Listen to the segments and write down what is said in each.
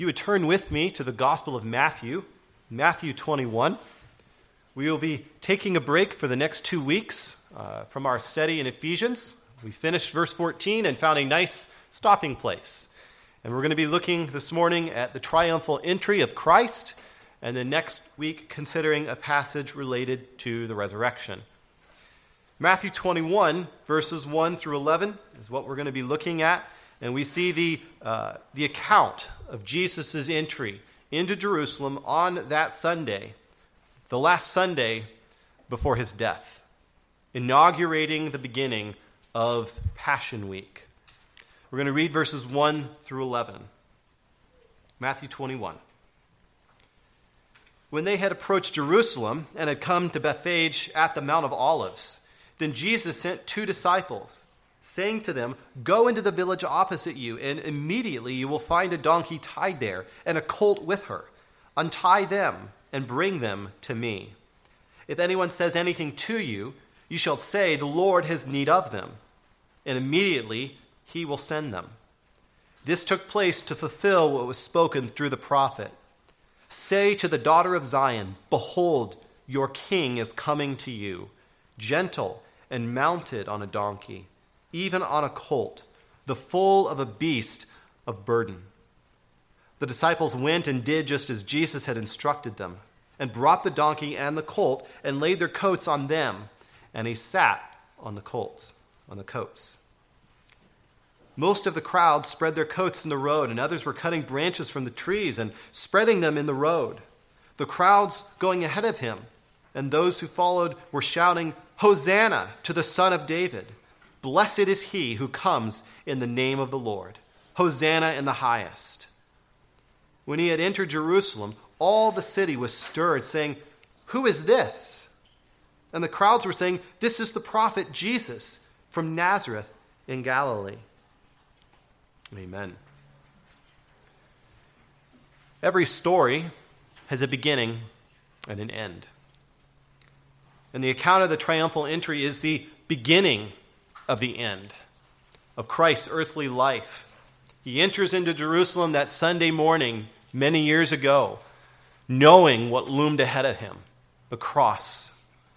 You would turn with me to the Gospel of Matthew, Matthew 21. We will be taking a break for the next 2 weeks from our study in Ephesians. We finished verse 14 and found a nice stopping place. And we're going to be looking this morning at the triumphal entry of Christ, and then next week considering a passage related to the resurrection. Matthew 21, verses 1 through 11 is what we're going to be looking at. And we see the account of Jesus' entry into Jerusalem on that Sunday, the last Sunday before his death, inaugurating the beginning of Passion Week. We're going to read verses 1 through 11. Matthew 21. When they had approached Jerusalem and had come to Bethphage at the Mount of Olives, then Jesus sent 2 disciples, saying to them, "Go into the village opposite you, and immediately you will find a donkey tied there and a colt with her. Untie them and bring them to me. If anyone says anything to you, you shall say, 'The Lord has need of them,' and immediately he will send them." This took place to fulfill what was spoken through the prophet. "Say to the daughter of Zion, 'Behold, your king is coming to you, gentle and mounted on a donkey, even on a colt, the foal of a beast of burden.'" The disciples went and did just as Jesus had instructed them, and brought the donkey and the colt, and laid their coats on them, and he sat on the coats. Most of the crowd spread their coats in the road, and others were cutting branches from the trees and spreading them in the road. The crowds going ahead of him, and those who followed were shouting, "Hosanna to the Son of David! Blessed is he who comes in the name of the Lord. Hosanna in the highest." When he had entered Jerusalem, all the city was stirred, saying, "Who is this?" And the crowds were saying, "This is the prophet Jesus from Nazareth in Galilee." Amen. Every story has a beginning and an end. And the account of the triumphal entry is the beginning of the end of Christ's earthly life. He enters into Jerusalem that Sunday morning many years ago, knowing what loomed ahead of him, the cross.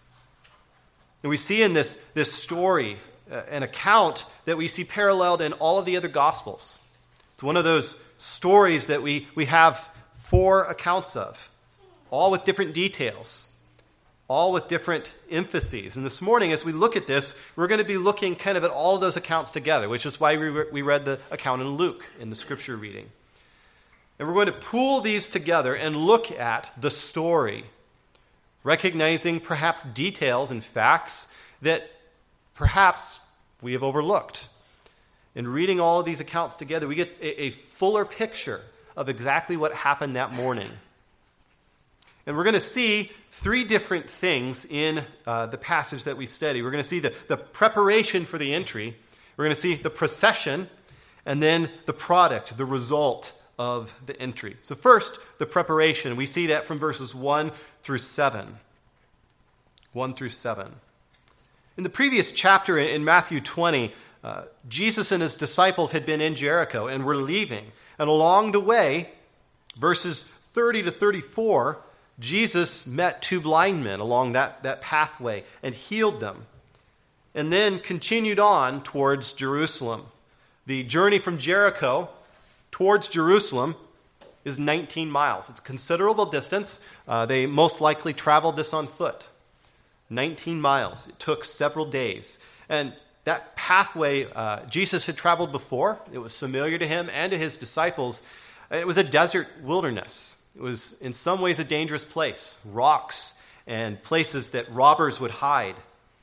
And we see in this story an account that we see paralleled in all of the other Gospels. It's one of those stories that we have 4 accounts of, all with different details, all with different emphases. And this morning, as we look at this, we're going to be looking kind of at all of those accounts together, which is why we read the account in Luke in the scripture reading. And we're going to pool these together and look at the story, recognizing perhaps details and facts that perhaps we have overlooked. In reading all of these accounts together, we get a fuller picture of exactly what happened that morning. And we're going to see 3 different things in the passage that we study. We're going to see the preparation for the entry. We're going to see the procession, and then the product, the result of the entry. So first, the preparation. We see that from verses 1 through 7. 1 through 7. In the previous chapter in Matthew 20, Jesus and his disciples had been in Jericho and were leaving. And along the way, verses 30 to 34, Jesus met 2 blind men along that pathway and healed them, and then continued on towards Jerusalem. The journey from Jericho towards Jerusalem is 19 miles. It's a considerable distance. They most likely traveled this on foot. 19 miles. It took several days. And that pathway Jesus had traveled before. It was familiar to him and to his disciples. It was a desert wilderness. It was in some ways a dangerous place, rocks and places that robbers would hide.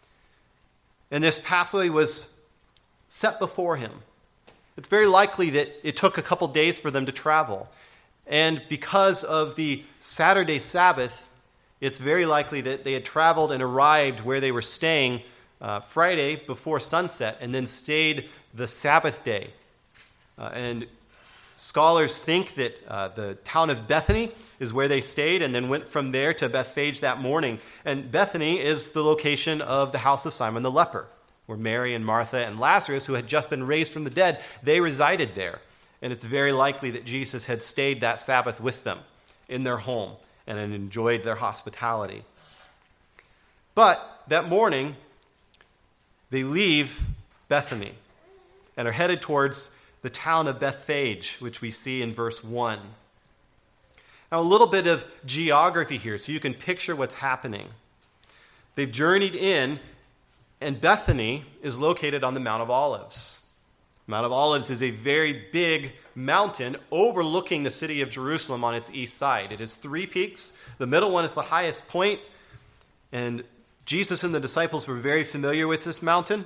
And this pathway was set before him. It's very likely that it took a couple days for them to travel. And because of the Saturday Sabbath, it's very likely that they had traveled and arrived where they were staying Friday before sunset and then stayed the Sabbath day. And scholars think that the town of Bethany is where they stayed and then went from there to Bethphage that morning. And Bethany is the location of the house of Simon the leper, where Mary and Martha and Lazarus, who had just been raised from the dead, they resided there. And it's very likely that Jesus had stayed that Sabbath with them in their home and had enjoyed their hospitality. But that morning, they leave Bethany and are headed towards the town of Bethphage, which we see in verse 1. Now, a little bit of geography here so you can picture what's happening. They've journeyed in, and Bethany is located on the Mount of Olives. Mount of Olives is a very big mountain overlooking the city of Jerusalem on its east side. It has 3 peaks. The middle one is the highest point, and Jesus and the disciples were very familiar with this mountain.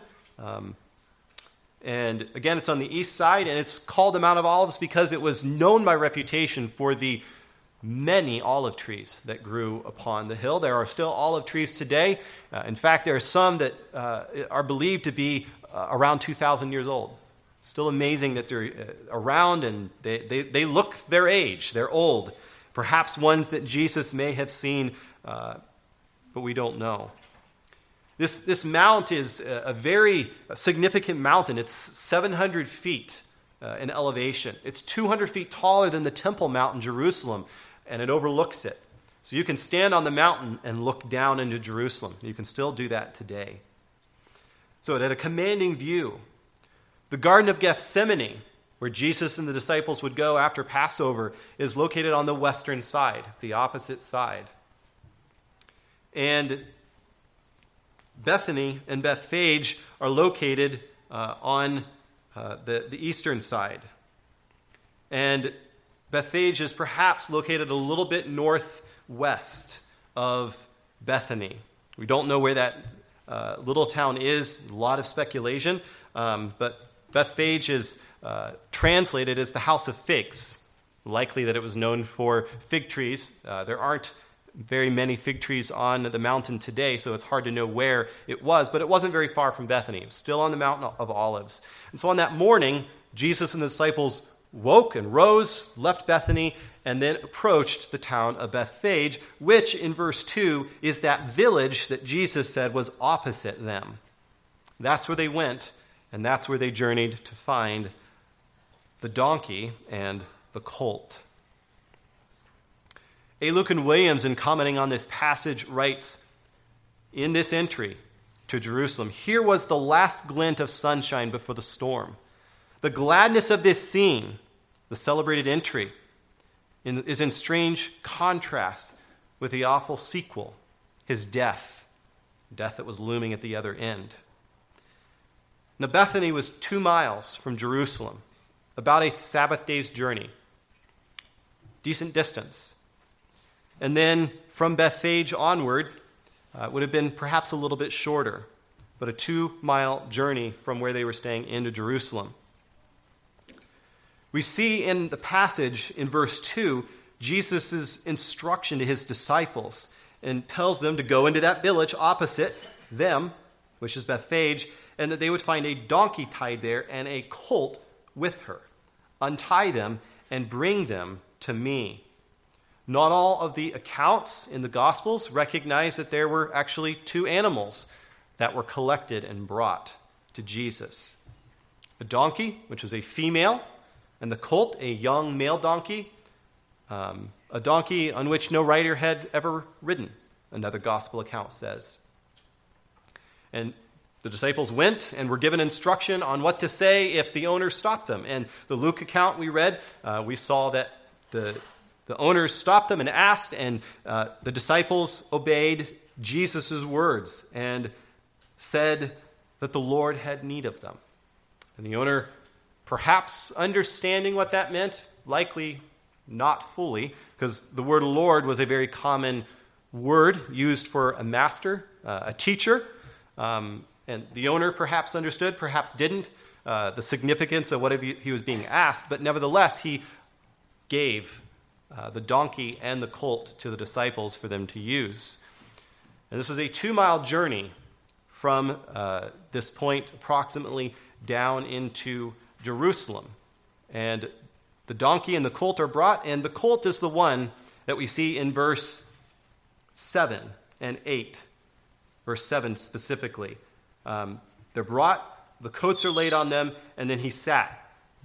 And again, it's on the east side, and it's called the Mount of Olives because it was known by reputation for the many olive trees that grew upon the hill. There are still olive trees today. In fact, there are some that are believed to be around 2,000 years old. Still amazing that they're around, and they look their age. They're old. Perhaps ones that Jesus may have seen, but we don't know. This mount is a very significant mountain. It's 700 feet in elevation. It's 200 feet taller than the Temple Mount in Jerusalem, and it overlooks it. So you can stand on the mountain and look down into Jerusalem. You can still do that today. So it had a commanding view. The Garden of Gethsemane, where Jesus and the disciples would go after Passover, is located on the western side, the opposite side. And Bethany and Bethphage are located on the eastern side. And Bethphage is perhaps located a little bit northwest of Bethany. We don't know where that little town is. A lot of speculation. But Bethphage is translated as the house of figs. Likely that it was known for fig trees. There aren't very many fig trees on the mountain today, so it's hard to know where it was, but it wasn't very far from Bethany. It was still on the Mountain of Olives. And so on that morning, Jesus and the disciples woke and rose, left Bethany, and then approached the town of Bethphage, which in verse 2 is that village that Jesus said was opposite them. That's where they went, and that's where they journeyed to find the donkey and the colt. A. Lucan Williams, in commenting on this passage, writes, in this entry to Jerusalem, here was the last glint of sunshine before the storm. The gladness of this scene, the celebrated entry, is in strange contrast with the awful sequel, his death that was looming at the other end. Now, Bethany was 2 miles from Jerusalem, about a Sabbath day's journey. Decent distance. And then from Bethphage onward, would have been perhaps a little bit shorter, but a 2-mile journey from where they were staying into Jerusalem. We see in the passage in verse 2, Jesus' instruction to his disciples, and tells them to go into that village opposite them, which is Bethphage, and that they would find a donkey tied there and a colt with her. Untie them and bring them to me. Not all of the accounts in the Gospels recognize that there were actually 2 animals that were collected and brought to Jesus. A donkey, which was a female, and the colt, a young male donkey, a donkey on which no rider had ever ridden, another Gospel account says. And the disciples went and were given instruction on what to say if the owner stopped them. And the Luke account we read, we saw that the owners stopped them and asked, and the disciples obeyed Jesus' words and said that the Lord had need of them. And the owner, perhaps understanding what that meant, likely not fully, because the word Lord was a very common word used for a master, a teacher. And the owner perhaps understood, perhaps didn't, the significance of what he was being asked, but nevertheless, he gave the donkey and the colt to the disciples for them to use. And this was a 2-mile journey from this point approximately down into Jerusalem. And the donkey and the colt are brought, and the colt is the one that we see in verse 7 and 8. Verse 7 specifically. They're brought, the coats are laid on them, and then he sat.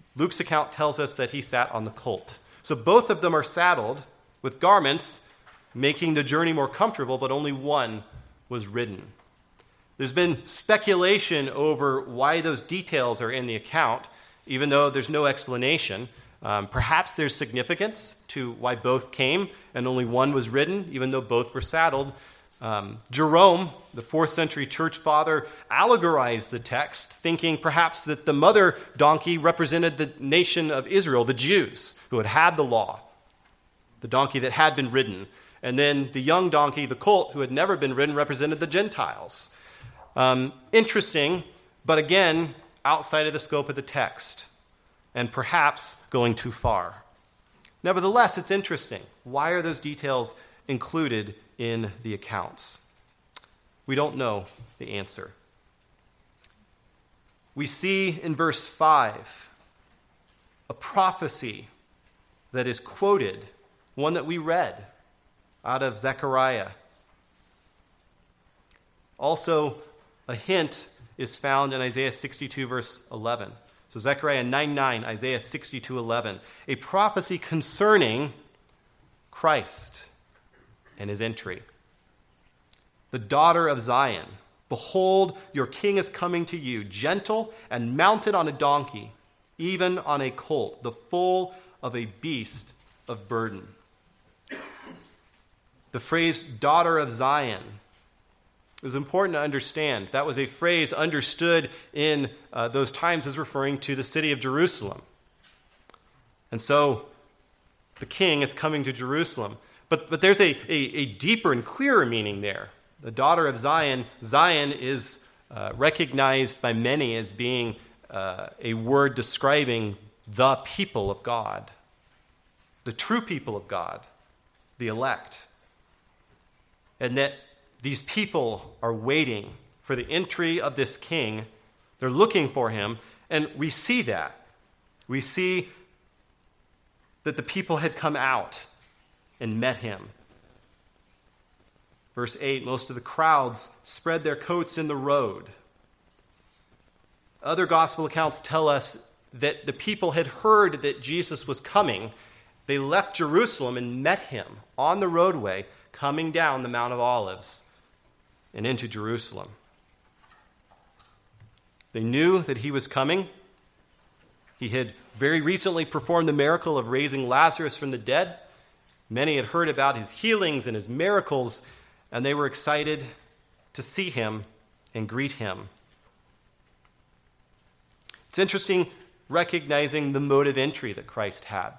Luke's account tells us that he sat on the colt. So both of them are saddled with garments, making the journey more comfortable, but only one was ridden. There's been speculation over why those details are in the account, even though there's no explanation. Perhaps there's significance to why both came and only one was ridden, even though both were saddled. Jerome, the 4th century church father, allegorized the text, thinking perhaps that the mother donkey represented the nation of Israel, the Jews, who had had the law, the donkey that had been ridden. And then the young donkey, the colt, who had never been ridden, represented the Gentiles. Interesting, but again, outside of the scope of the text, and perhaps going too far. Nevertheless, it's interesting. Why are those details included in the accounts? We don't know the answer. We see in verse 5 a prophecy that is quoted, one that we read out of Zechariah. Also, a hint is found in Isaiah 62, verse 11. So Zechariah 9:9, Isaiah 62:11, a prophecy concerning Christ and his entry. The daughter of Zion, behold, your king is coming to you, gentle and mounted on a donkey, even on a colt, the foal of a beast of burden. The phrase daughter of Zion is important to understand. That was a phrase understood in those times as referring to the city of Jerusalem. And so the king is coming to Jerusalem. But there's a deeper and clearer meaning there. The daughter of Zion, Zion is recognized by many as being a word describing the people of God, the true people of God, the elect. And that these people are waiting for the entry of this king. They're looking for him, and we see that. We see that the people had come out and met him. Verse 8, most of the crowds spread their coats in the road. Other gospel accounts tell us that the people had heard that Jesus was coming. They left Jerusalem and met him on the roadway coming down the Mount of Olives and into Jerusalem. They knew that he was coming. He had very recently performed the miracle of raising Lazarus from the dead. Many had heard about his healings and his miracles, and they were excited to see him and greet him. It's interesting recognizing the mode of entry that Christ had.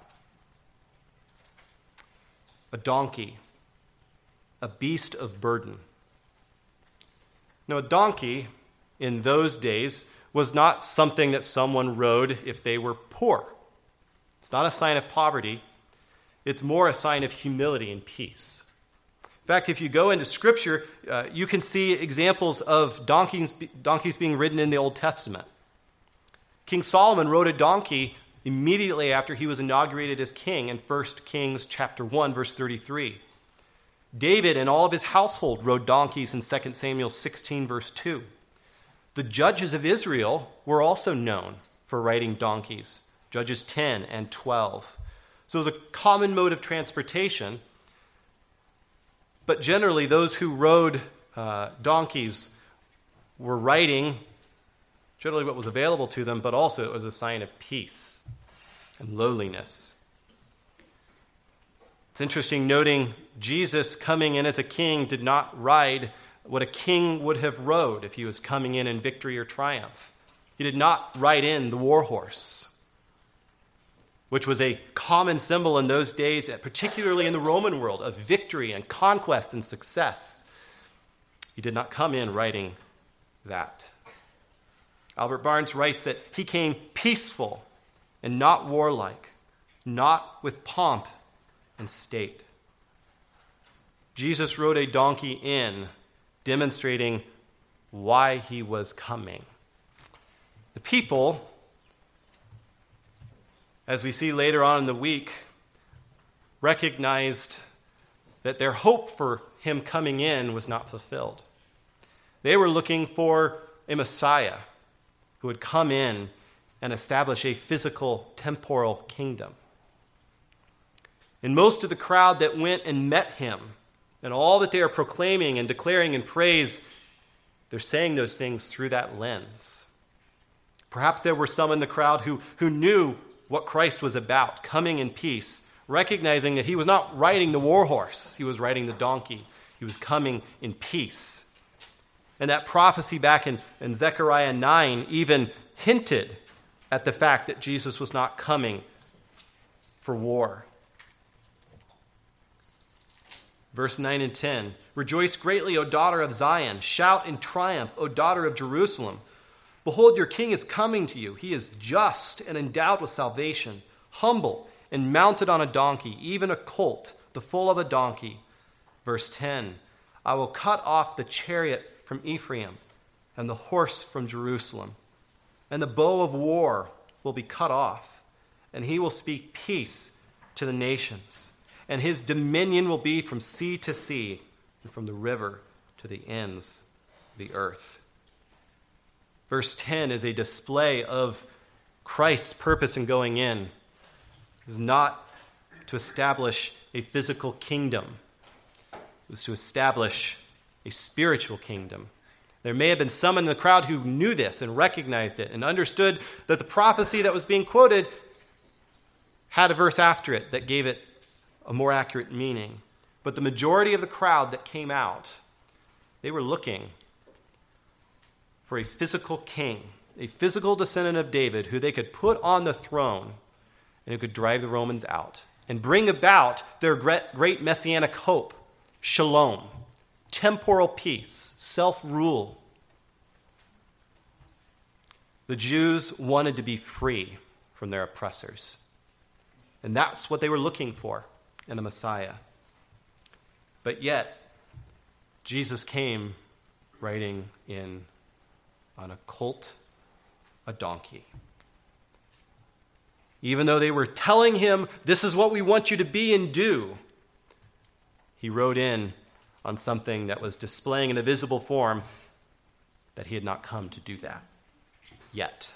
A donkey, a beast of burden. Now, a donkey in those days was not something that someone rode if they were poor. It's not a sign of poverty. It's more a sign of humility and peace. In fact, if you go into Scripture, you can see examples of donkeys being ridden in the Old Testament. King Solomon rode a donkey immediately after he was inaugurated as king in 1 Kings chapter 1, verse 33. David and all of his household rode donkeys in 2 Samuel 16, verse 2. The judges of Israel were also known for riding donkeys, Judges 10 and 12. So it was a common mode of transportation, but generally those who rode donkeys were riding generally what was available to them, but also it was a sign of peace and lowliness. It's interesting noting Jesus coming in as a king did not ride what a king would have rode if he was coming in victory or triumph. He did not ride in the war horse, which was a common symbol in those days, particularly in the Roman world, of victory and conquest and success. He did not come in riding that. Albert Barnes writes that he came peaceful and not warlike, not with pomp and state. Jesus rode a donkey in, demonstrating why he was coming. The people, as we see later on in the week, recognized that their hope for him coming in was not fulfilled. They were looking for a Messiah who would come in and establish a physical, temporal kingdom. And most of the crowd that went and met him, and all that they are proclaiming and declaring in praise, they're saying those things through that lens. Perhaps there were some in the crowd who knew what Christ was about, coming in peace, recognizing that he was not riding the war horse, he was riding the donkey. He was coming in peace. And that prophecy back in Zechariah 9 even hinted at the fact that Jesus was not coming for war. Verse 9 and 10, "Rejoice greatly, O daughter of Zion. Shout in triumph, O daughter of Jerusalem. Behold, your king is coming to you. He is just and endowed with salvation, humble and mounted on a donkey, even a colt, the foal of a donkey." Verse 10, "I will cut off the chariot from Ephraim and the horse from Jerusalem, and the bow of war will be cut off, and he will speak peace to the nations. And his dominion will be from sea to sea, and from the river to the ends of the earth." Verse 10 is a display of Christ's purpose in going in. It is not to establish a physical kingdom. It was to establish a spiritual kingdom. There may have been some in the crowd who knew this and recognized it and understood that the prophecy that was being quoted had a verse after it that gave it a more accurate meaning. But the majority of the crowd that came out, they were looking for a physical king, a physical descendant of David who they could put on the throne and who could drive the Romans out and bring about their great messianic hope, shalom, temporal peace, self-rule. The Jews wanted to be free from their oppressors, and that's what they were looking for in a Messiah. But yet, Jesus came riding in on a colt, a donkey. Even though they were telling him, "This is what we want you to be and do," he rode in on something that was displaying in a visible form that he had not come to do that yet.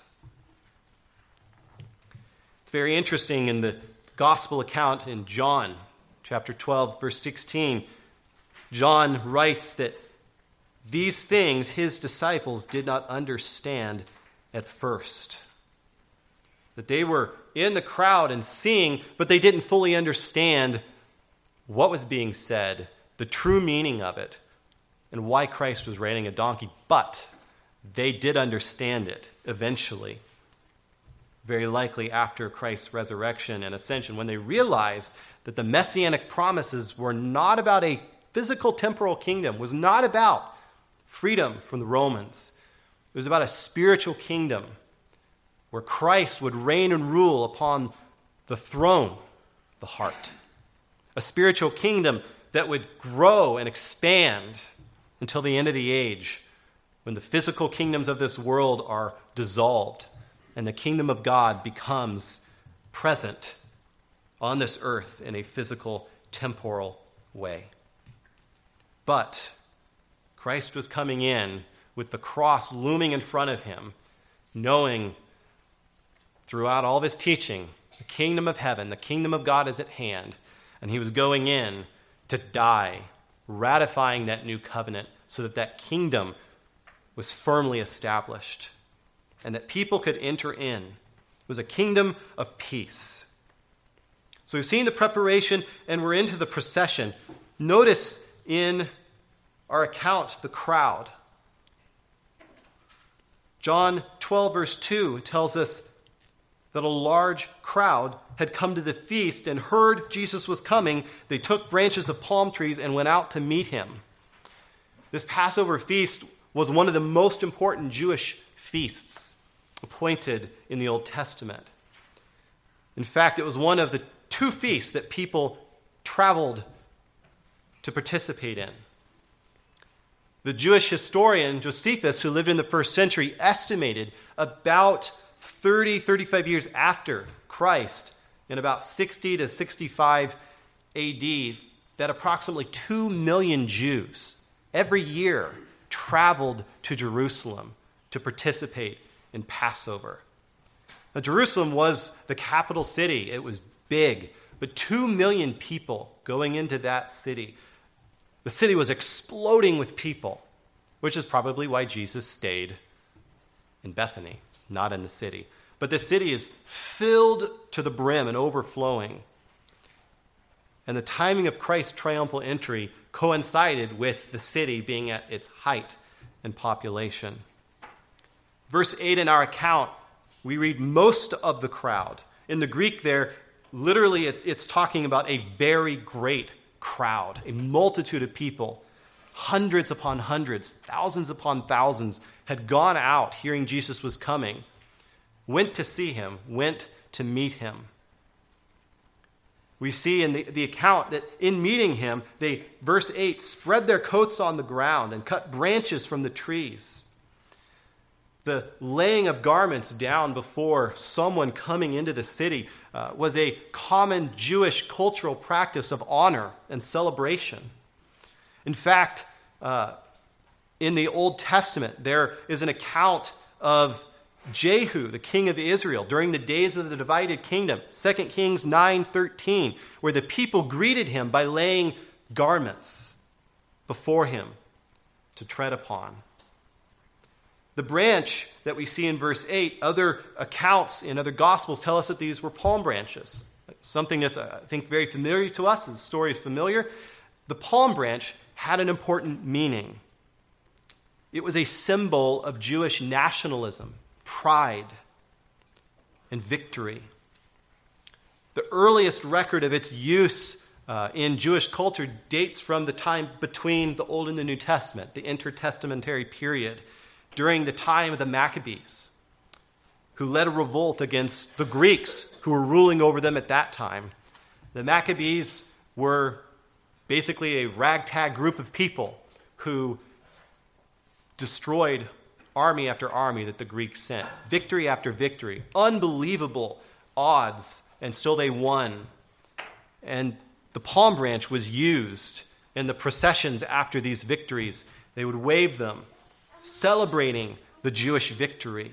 It's very interesting in the gospel account in John, chapter 12, verse 16. John writes that these things his disciples did not understand at first. That they were in the crowd and seeing, but they didn't fully understand what was being said, the true meaning of it, and why Christ was riding a donkey. But they did understand it eventually, very likely after Christ's resurrection and ascension, when they realized that the messianic promises were not about a physical temporal kingdom, was not about freedom from the Romans. It was about a spiritual kingdom where Christ would reign and rule upon the throne, the heart. A spiritual kingdom that would grow and expand until the end of the age, when the physical kingdoms of this world are dissolved and the kingdom of God becomes present on this earth in a physical, temporal way. But Christ was coming in with the cross looming in front of him, knowing throughout all of his teaching, the kingdom of heaven, the kingdom of God is at hand, and he was going in to die, ratifying that new covenant so that that kingdom was firmly established and that people could enter in. It was a kingdom of peace. So we've seen the preparation and we're into the procession. Notice in our account the crowd. John 12 verse 2 tells us that a large crowd had come to the feast and heard Jesus was coming. They took branches of palm trees and went out to meet him. This Passover feast was one of the most important Jewish feasts appointed in the Old Testament. In fact, it was one of the two feasts that people traveled to participate in. The Jewish historian Josephus, who lived in the first century, estimated about 35 years after Christ, in about 60 to 65 AD, that approximately 2 million Jews every year traveled to Jerusalem to participate in Passover. Now, Jerusalem was the capital city. It was big, but 2 million people going into that city. The city was exploding with people, which is probably why Jesus stayed in Bethany, not in the city. But the city is filled to the brim and overflowing. And the timing of Christ's triumphal entry coincided with the city being at its height in population. Verse 8 in our account, we read most of the crowd. In the Greek there, literally it's talking about a very great crowd, a multitude of people. Hundreds upon hundreds, thousands upon thousands had gone out hearing Jesus was coming, went to see him, went to meet him. We see in the account that in meeting him, they, verse 8, spread their coats on the ground and cut branches from the trees. The laying of garments down before someone coming into the city was a common Jewish cultural practice of honor and celebration. In fact, in the Old Testament, there is an account of Jehu, the king of Israel, during the days of the divided kingdom, 2 Kings 9:13, where the people greeted him by laying garments before him to tread upon. The branch that we see in verse 8, other accounts in other Gospels tell us that these were palm branches. Something that's, I think, very familiar to us. The story is familiar. The palm branch had an important meaning. It was a symbol of Jewish nationalism, pride, and victory. The earliest record of its use in Jewish culture dates from the time between the Old and the New Testament, the intertestamentary period, during the time of the Maccabees, who led a revolt against the Greeks who were ruling over them at that time. The Maccabees were basically a ragtag group of people who destroyed army after army that the Greeks sent. Victory after victory. Unbelievable odds, and still they won. And the palm branch was used in the processions after these victories. They would wave them, celebrating the Jewish victory.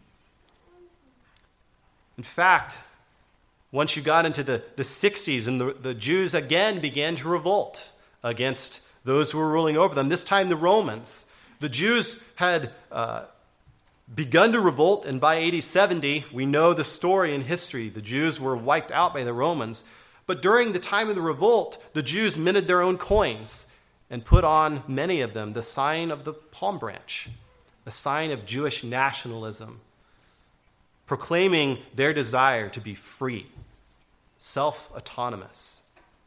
In fact, once you got into the 60s and the Jews again began to revolt against those who were ruling over them, this time the Romans. The Jews had begun to revolt, and by AD 70, we know the story in history. The Jews were wiped out by the Romans. But during the time of the revolt, the Jews minted their own coins and put on, many of them, the sign of the palm branch, the sign of Jewish nationalism, proclaiming their desire to be free, self-autonomous.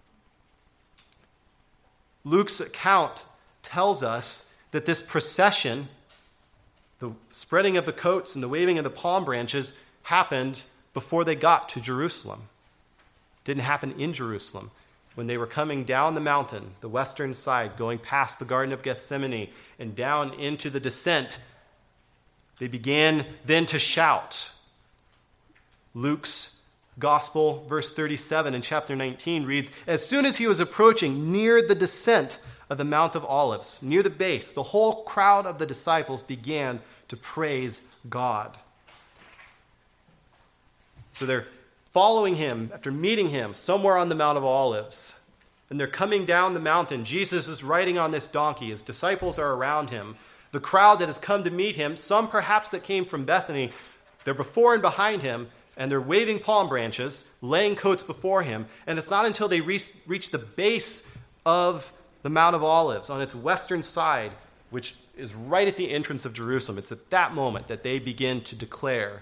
Luke's account tells us that this procession, the spreading of the coats and the waving of the palm branches, happened before they got to Jerusalem. It didn't happen in Jerusalem. When they were coming down the mountain, the western side, going past the Garden of Gethsemane and down into the descent, they began then to shout. Luke's Gospel, verse 37 in chapter 19 reads, "As soon as he was approaching near the descent of the Mount of Olives, near the base, the whole crowd of the disciples began to praise God." So they're following him after meeting him somewhere on the Mount of Olives. And they're coming down the mountain. Jesus is riding on this donkey. His disciples are around him. The crowd that has come to meet him, some perhaps that came from Bethany, they're before and behind him, and they're waving palm branches, laying coats before him. And it's not until they reach the base of the Mount of Olives on its western side, which is right at the entrance of Jerusalem. It's at that moment that they begin to declare,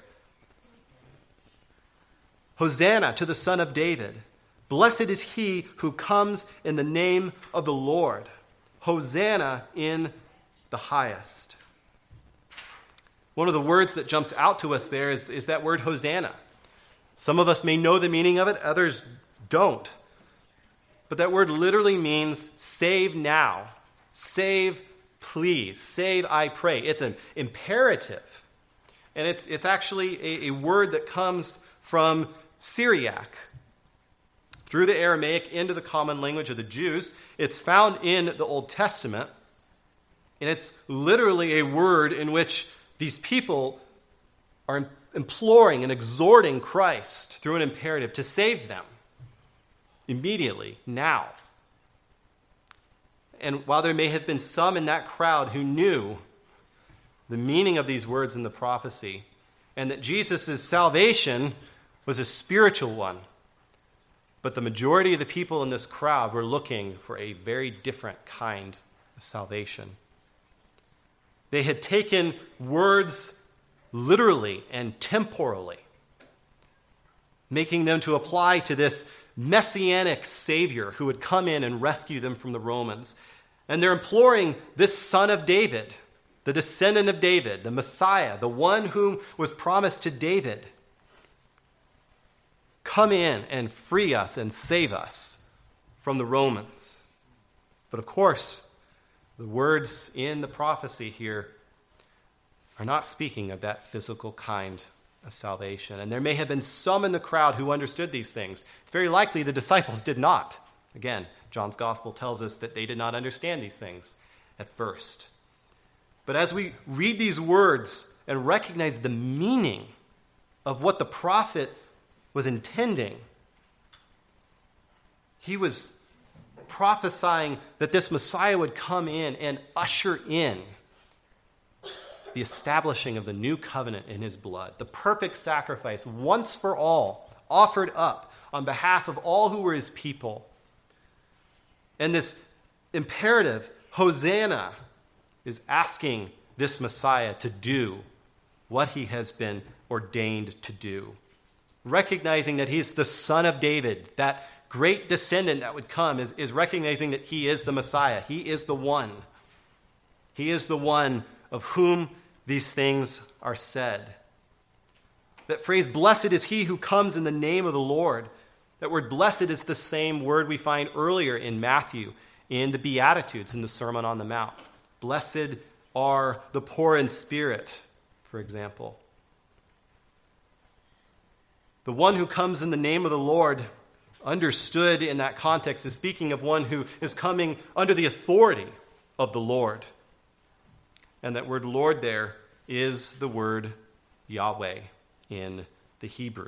"Hosanna to the Son of David. Blessed is he who comes in the name of the Lord. Hosanna in the highest." One of the words that jumps out to us there is that word Hosanna. Some of us may know the meaning of it, others don't. But that word literally means save now, save please, save I pray. It's an imperative. And it's actually a word that comes from Syriac through the Aramaic into the common language of the Jews. It's found in the Old Testament, and it's literally a word in which these people are imploring and exhorting Christ through an imperative to save them immediately, now. And while there may have been some in that crowd who knew the meaning of these words in the prophecy, and that Jesus' salvation was a spiritual one, but the majority of the people in this crowd were looking for a very different kind of salvation. They had taken words literally and temporally, making them to apply to this messianic Savior who would come in and rescue them from the Romans. And they're imploring this Son of David, the descendant of David, the Messiah, the one whom was promised to David, come in and free us and save us from the Romans. But of course, the words in the prophecy here are not speaking of that physical kind of salvation. And there may have been some in the crowd who understood these things. It's very likely the disciples did not. Again, John's gospel tells us that they did not understand these things at first. But as we read these words and recognize the meaning of what the prophet was intending, he was prophesying that this Messiah would come in and usher in the establishing of the new covenant in his blood, the perfect sacrifice once for all offered up on behalf of all who were his people. And this imperative, Hosanna, is asking this Messiah to do what he has been ordained to do, recognizing that he's the Son of David, that great descendant that would come, is recognizing that he is the Messiah. He is the one. He is the one of whom these things are said. That phrase, blessed is he who comes in the name of the Lord. That word blessed is the same word we find earlier in Matthew in the Beatitudes in the Sermon on the Mount. Blessed are the poor in spirit, for example. The one who comes in the name of the Lord, understood in that context, is speaking of one who is coming under the authority of the Lord. And that word Lord there is the word Yahweh in the Hebrew.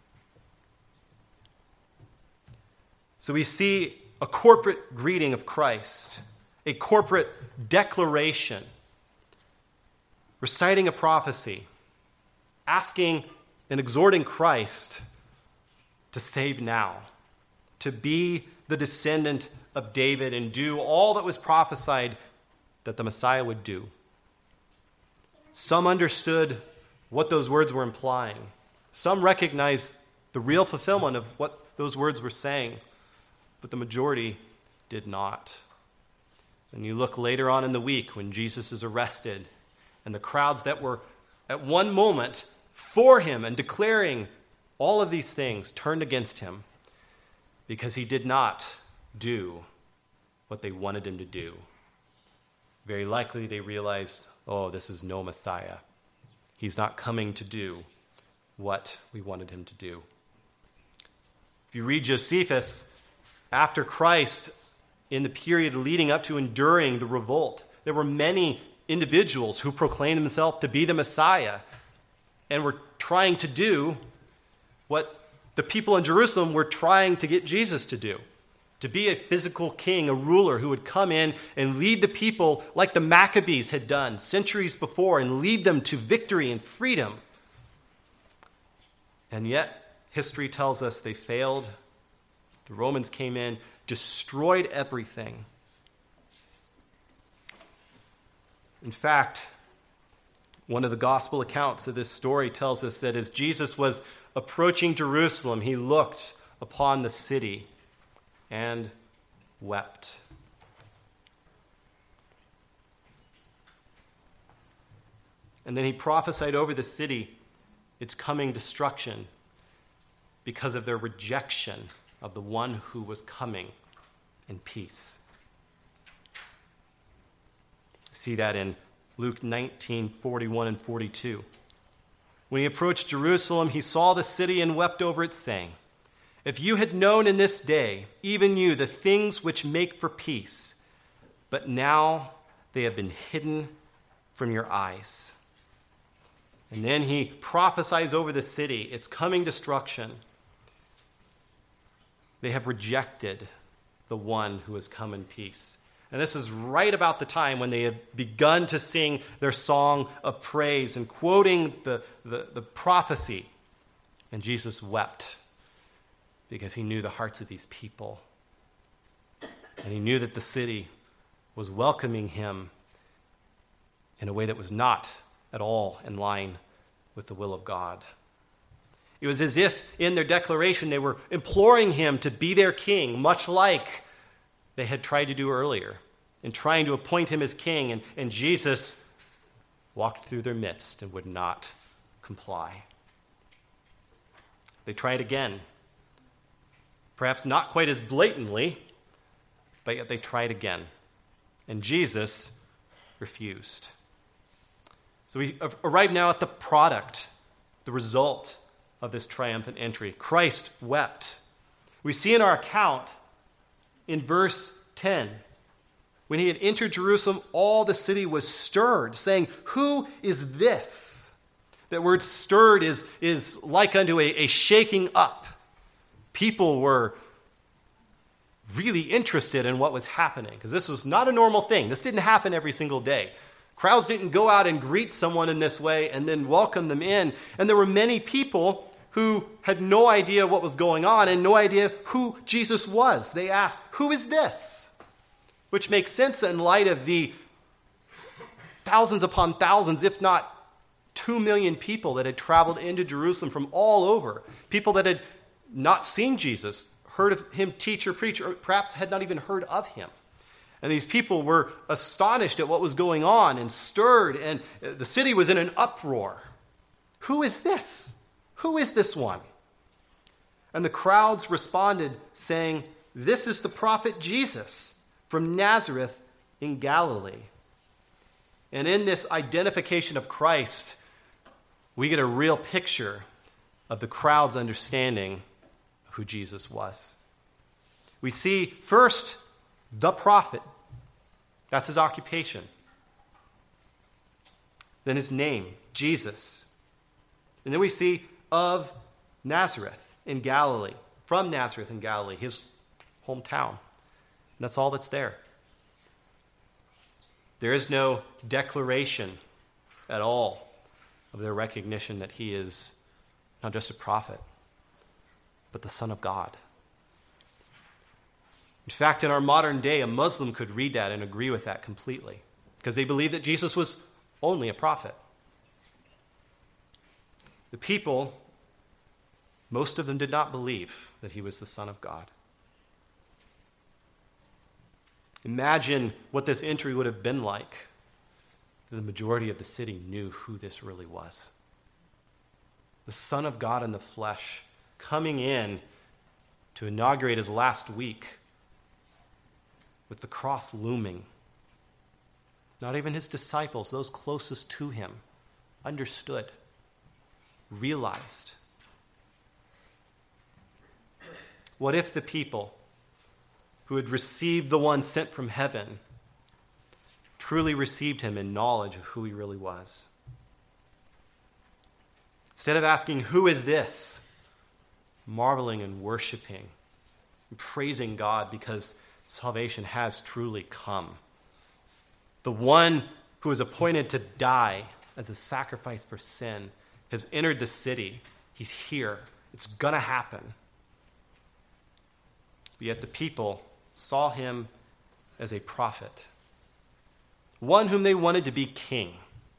So we see a corporate greeting of Christ, a corporate declaration, reciting a prophecy, asking and exhorting Christ to save now, to be the descendant of David and do all that was prophesied that the Messiah would do. Some understood what those words were implying. Some recognized the real fulfillment of what those words were saying, but the majority did not. And you look later on in the week when Jesus is arrested, and the crowds that were at one moment for him and declaring all of these things turned against him because he did not do what they wanted him to do. Very likely they realized, oh, this is no Messiah. He's not coming to do what we wanted him to do. If you read Josephus, after Christ, in the period leading up to enduring the revolt, there were many individuals who proclaimed themselves to be the Messiah and were trying to do what the people in Jerusalem were trying to get Jesus to do. To be a physical king, a ruler who would come in and lead the people like the Maccabees had done centuries before and lead them to victory and freedom. And yet, history tells us they failed. The Romans came in, destroyed everything. In fact, one of the gospel accounts of this story tells us that as Jesus was approaching Jerusalem, he looked upon the city and wept. And then he prophesied over the city its coming destruction because of their rejection of the one who was coming in peace. We see that in Luke 19:41 and 42. When he approached Jerusalem, he saw the city and wept over it, saying, if you had known in this day, even you, the things which make for peace, but now they have been hidden from your eyes. And then he prophesies over the city, its coming destruction. They have rejected the one who has come in peace. And this is right about the time when they had begun to sing their song of praise and quoting the prophecy. And Jesus wept because he knew the hearts of these people. And he knew that the city was welcoming him in a way that was not at all in line with the will of God. It was as if in their declaration they were imploring him to be their king, much like they had tried to do earlier in trying to appoint him as king. And Jesus walked through their midst and would not comply. They tried again, perhaps not quite as blatantly, but yet they tried again. And Jesus refused. So we arrive now at the product, the result of this triumphant entry. Christ wept. We see in our account in verse 10, when he had entered Jerusalem, all the city was stirred, saying, "Who is this?" That word stirred is like unto a shaking up. People were really interested in what was happening, because this was not a normal thing. This didn't happen every single day. Crowds didn't go out and greet someone in this way and then welcome them in. And there were many people who had no idea what was going on and no idea who Jesus was. They asked, "Who is this?" Which makes sense in light of the thousands upon thousands, if not 2 million people that had traveled into Jerusalem from all over. People that had not seen Jesus, heard of him teach or preach, or perhaps had not even heard of him. And these people were astonished at what was going on and stirred, and the city was in an uproar. Who is this? Who is this one? And the crowds responded, saying, "This is the prophet Jesus from Nazareth in Galilee." And in this identification of Christ, we get a real picture of the crowd's understanding of who Jesus was. We see first the prophet. That's his occupation. Then his name, Jesus. And then we see of Nazareth in Galilee, from Nazareth in Galilee, his hometown. And that's all that's there. There is no declaration at all of their recognition that he is not just a prophet, but the Son of God. In fact, in our modern day, a Muslim could read that and agree with that completely, because they believe that Jesus was only a prophet. The people, most of them did not believe that he was the Son of God. Imagine what this entry would have been like. The majority of the city knew who this really was. The Son of God in the flesh, coming in to inaugurate his last week with the cross looming. Not even his disciples, those closest to him, understood, realized. What if the people who had received the one sent from heaven truly received him in knowledge of who he really was? Instead of asking, "Who is this?" marveling and worshiping and praising God because salvation has truly come. The one who is appointed to die as a sacrifice for sin has entered the city. He's here. It's going to happen. But yet the people saw him as a prophet, one whom they wanted to be king.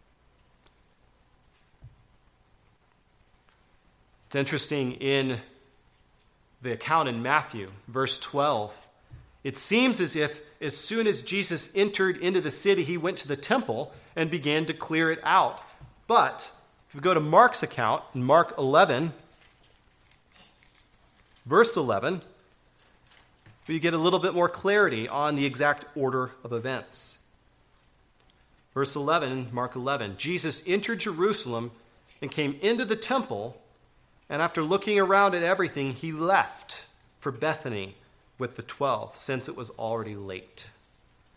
It's interesting in the account in Matthew, verse 12, it seems as if as soon as Jesus entered into the city, he went to the temple and began to clear it out. But if we go to Mark's account, in Mark 11, verse 11, we get a little bit more clarity on the exact order of events. Verse 11, Mark 11, Jesus entered Jerusalem and came into the temple, and after looking around at everything, he left for Bethany with the 12, since it was already late.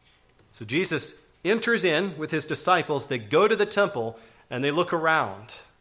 So Jesus enters in with his disciples. They go to the temple, and they look around.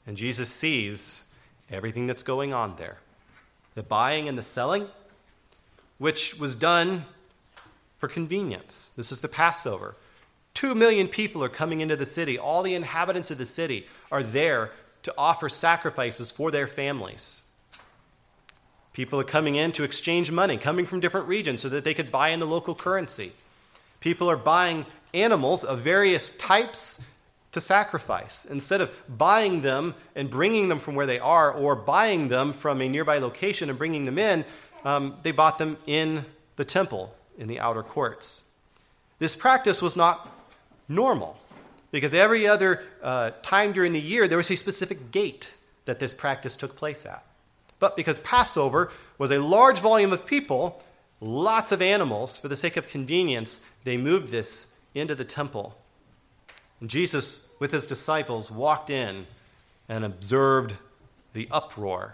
And Jesus sees everything that's going on there. The buying and the selling, which was done for convenience. This is the Passover. 2 million people are coming into the city. All the inhabitants of the city are there to offer sacrifices for their families. People are coming in to exchange money, coming from different regions so that they could buy in the local currency. People are buying animals of various types to sacrifice. Instead of buying them and bringing them from where they are, or buying them from a nearby location and bringing them in, they bought them in the temple, in the outer courts. This practice was not normal, because every other time during the year, there was a specific gate that this practice took place at. But because Passover was a large volume of people, lots of animals, for the sake of convenience, they moved this into the temple. And Jesus, with his disciples, walked in and observed the uproar,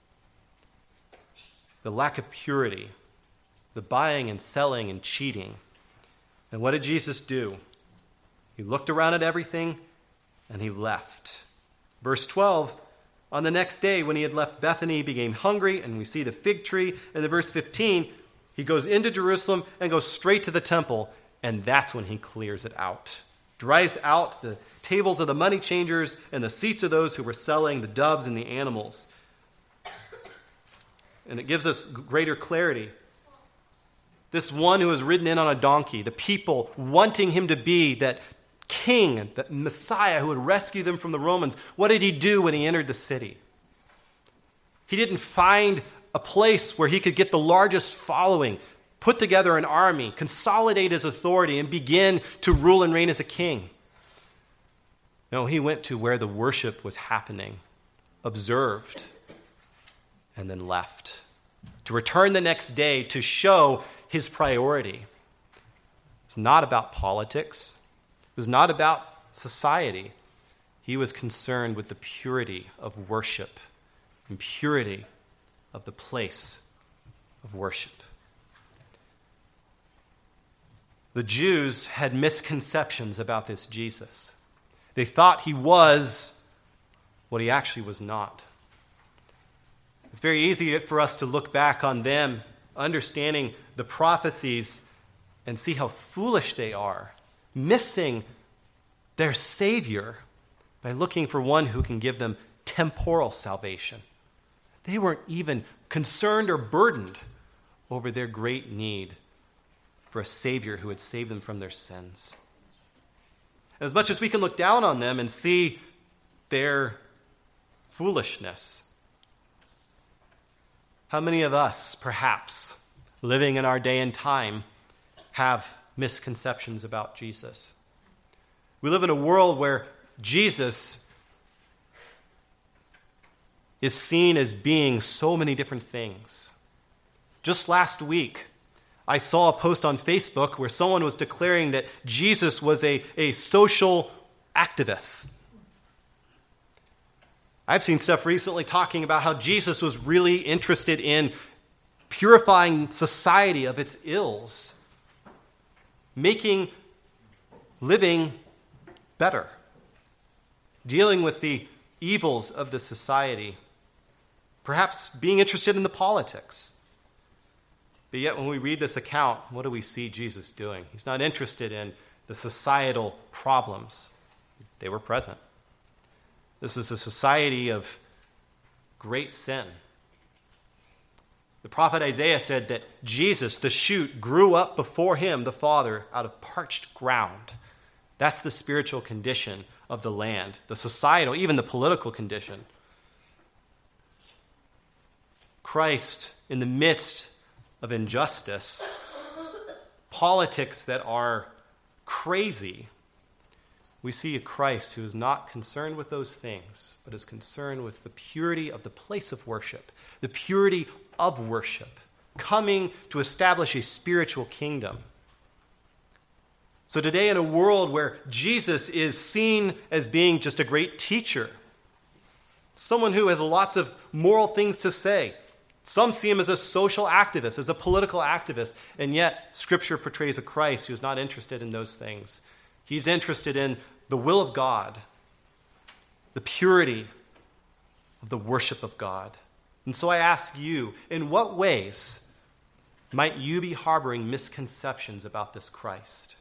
the lack of purity, the buying and selling and cheating. And what did Jesus do? He looked around at everything and he left. Verse 12, on the next day when he had left Bethany, he became hungry, and we see the fig tree. And in verse 15, he goes into Jerusalem and goes straight to the temple, and that's when he clears it out. Drives out the tables of the money changers and the seats of those who were selling the doves and the animals. And it gives us greater clarity. This one who was ridden in on a donkey, the people wanting him to be that king, that Messiah who would rescue them from the Romans, what did he do when he entered the city? He didn't find a place where he could get the largest following, put together an army, consolidate his authority, and begin to rule and reign as a king. No, he went to where the worship was happening, observed, and then left, to return the next day to show his priority. It's not about politics. It was not about society. He was concerned with the purity of worship and purity of the place of worship. The Jews had misconceptions about this Jesus. They thought he was what he actually was not. It's very easy for us to look back on them, understanding the prophecies, and see how foolish they are, missing their Savior by looking for one who can give them temporal salvation. They weren't even concerned or burdened over their great need for a Savior who would save them from their sins. As much as we can look down on them and see their foolishness, how many of us, perhaps, living in our day and time, have misconceptions about Jesus? We live in a world where Jesus is seen as being so many different things. Just last week, I saw a post on Facebook where someone was declaring that Jesus was a social activist. I've seen stuff recently talking about how Jesus was really interested in purifying society of its ills, making living better, dealing with the evils of the society, perhaps being interested in the politics. But yet when we read this account, what do we see Jesus doing? He's not interested in the societal problems. They were present. This is a society of great sin. The prophet Isaiah said that Jesus, the shoot, grew up before him, the Father, out of parched ground. That's the spiritual condition of the land, the societal, even the political condition. Christ, in the midst of injustice, politics that are crazy, we see a Christ who is not concerned with those things, but is concerned with the purity of the place of worship, the purity of worship, coming to establish a spiritual kingdom. So today, in a world where Jesus is seen as being just a great teacher, someone who has lots of moral things to say, some see him as a social activist, as a political activist, and yet Scripture portrays a Christ who is not interested in those things. He's interested in the will of God, the purity of the worship of God. And so I ask you, in what ways might you be harboring misconceptions about this Christ?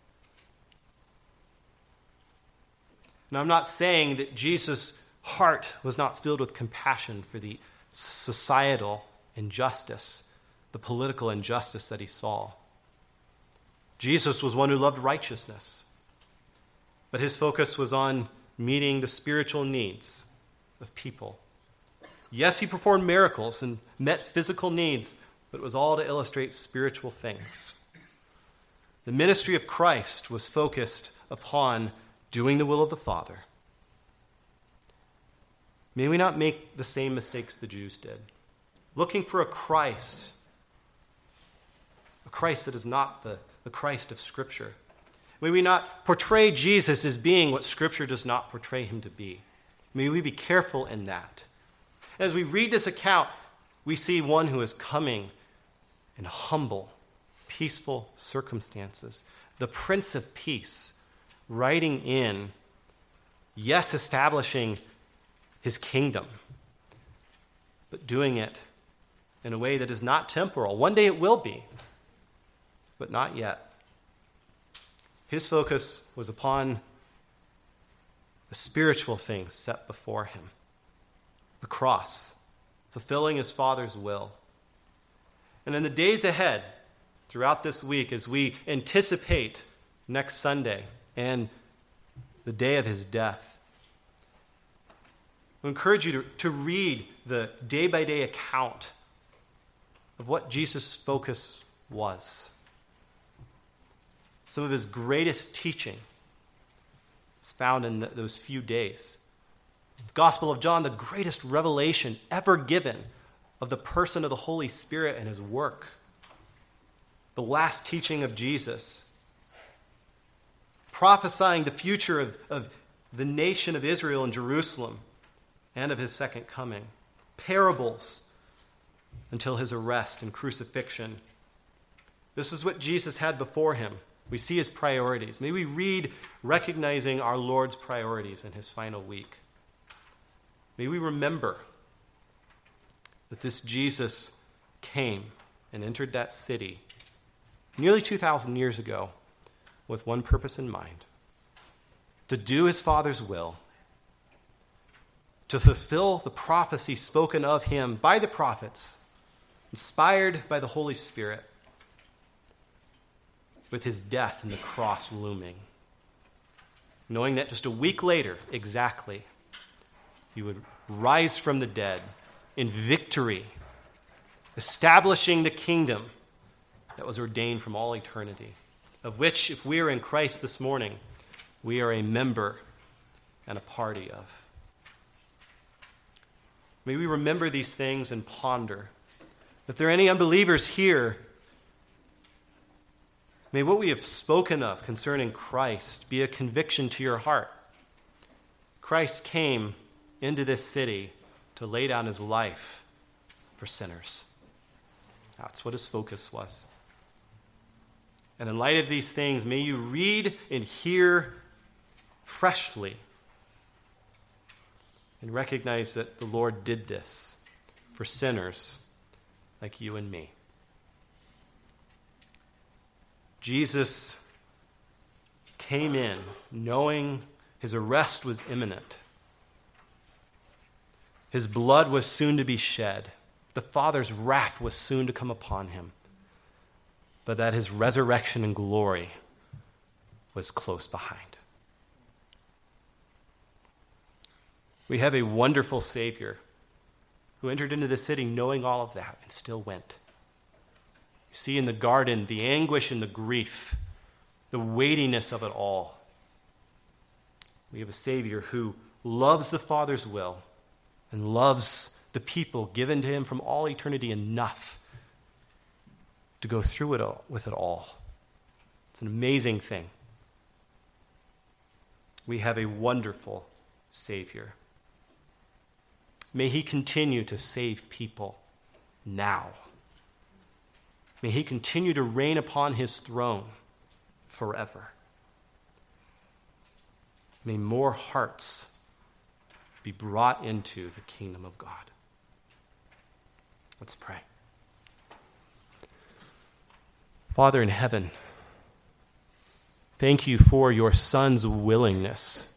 Now, I'm not saying that Jesus' heart was not filled with compassion for the societal injustice, the political injustice that he saw. Jesus was one who loved righteousness, but his focus was on meeting the spiritual needs of people. Yes, he performed miracles and met physical needs, but it was all to illustrate spiritual things. The ministry of Christ was focused upon doing the will of the Father. May we not make the same mistakes the Jews did, looking for a Christ that is not the Christ of Scripture. May we not portray Jesus as being what Scripture does not portray him to be. May we be careful in that. As we read this account, we see one who is coming in humble, peaceful circumstances. The Prince of Peace, riding in, yes, establishing his kingdom, but doing it in a way that is not temporal. One day it will be, but not yet. His focus was upon the spiritual things set before him. The cross, fulfilling his Father's will. And in the days ahead, throughout this week, as we anticipate next Sunday and the day of his death, I encourage you to read the day-by-day account of what Jesus' focus was. Some of his greatest teaching is found in those few days. The Gospel of John, the greatest revelation ever given of the person of the Holy Spirit and his work. The last teaching of Jesus, prophesying the future of the nation of Israel and Jerusalem and of his second coming. Parables until his arrest and crucifixion. This is what Jesus had before him. We see his priorities. May we read recognizing our Lord's priorities in his final week. May we remember that this Jesus came and entered that city nearly 2,000 years ago with one purpose in mind: to do his Father's will, to fulfill the prophecy spoken of him by the prophets, inspired by the Holy Spirit, with his death and the cross looming, knowing that just a week later, exactly, he would rise from the dead in victory, establishing the kingdom that was ordained from all eternity, of which, if we are in Christ this morning, we are a member and a party of. May we remember these things and ponder. If there are any unbelievers here, may what we have spoken of concerning Christ be a conviction to your heart. Christ came into this city to lay down his life for sinners. That's what his focus was. And in light of these things, may you read and hear freshly and recognize that the Lord did this for sinners like you and me. Jesus came in knowing his arrest was imminent. His blood was soon to be shed. The Father's wrath was soon to come upon him. But that his resurrection and glory was close behind. We have a wonderful Savior who entered into the city knowing all of that and still went. You see in the garden the anguish and the grief, the weightiness of it all. We have a Savior who loves the Father's will and loves the people given to him from all eternity enough to go through it all, with it all. It's an amazing thing. We have a wonderful Savior. May he continue to save people now. May he continue to reign upon his throne forever. May more hearts be brought into the kingdom of God. Let's pray. Father in heaven, thank you for your Son's willingness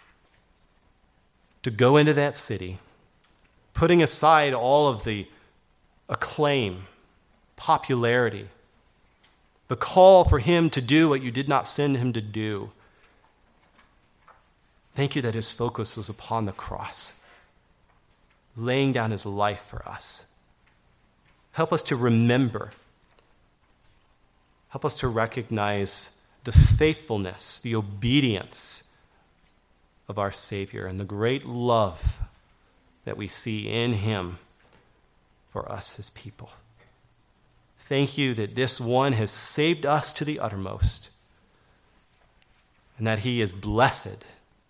to go into that city, putting aside all of the acclaim, popularity, the call for him to do what you did not send him to do. Thank you that his focus was upon the cross, laying down his life for us. Help us to remember. Help us to recognize the faithfulness, the obedience of our Savior, and the great love that we see in him for us as people. Thank you that this one has saved us to the uttermost, and that he is blessed,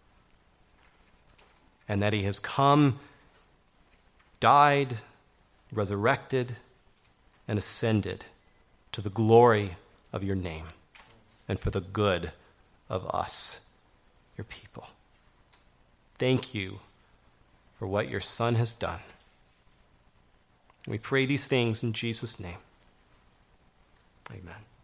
and that he has come, died, resurrected, and ascended to the glory of your name and for the good of us, your people. Thank you for what your Son has done. We pray these things in Jesus' name. Amen.